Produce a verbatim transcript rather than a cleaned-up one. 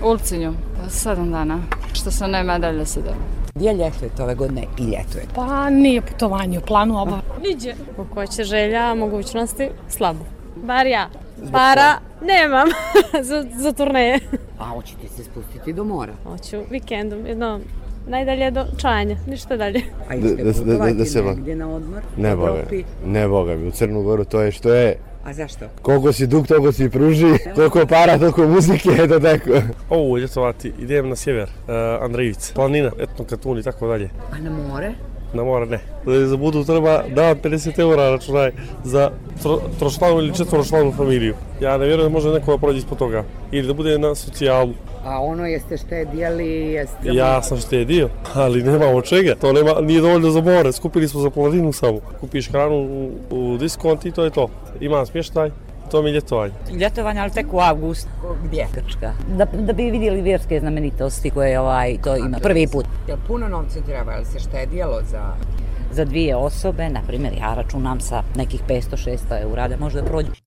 Ulcinju, sedam dana, što se nema dalje sedam. Gdje ljetujete ove godine i ljetujete? Pa nije putovanje u planu oba. Niđe. U koje će želja, mogućnosti, slabo. Bar ja. Para nemam za, za turneje. A hoćete se spustiti do mora? Hoću vikendom, jedno najdalje do Čajanja, ništa dalje. A ište Da- da- da- putovati da se- negdje na odmor? Ne u boga, Evropi? ne boga mi, u Crnu Goru to je što je. A zašto? Koliko si dug, toliko si pruži, koliko para, toliko muzike, eto tako. Ovo ljetovati, idem na sjever, uh, Andrejivica, planina, etno Katun i tako dalje. A na more? Na more ne. Za budu treba da pedeset eura računaj za tro, tročlanu ili četvoročlanu familiju. Ja ne vjerujem da može neko da prođe ispod toga. Ili da bude na socijalu. A ono jeste štedjeli, jeste... Ja sam štedio, ali nema od čega. To nema, nije dovoljno za more. Skupili smo za planinu samo. Kupiš hranu u, u diskont i to je to. Ima smještaj, to mi je ljetovanje. Ljetovanje, ali tek u avgustu. Gdje? Grčka. Da, da bi vidjeli vjerske znamenitosti koje ovaj, to ima prvi put. Jel puno novca treba, jel se štedjelo za... Za dvije osobe, na primjer, ja računam sa nekih petsto šesto eura da možda prođe.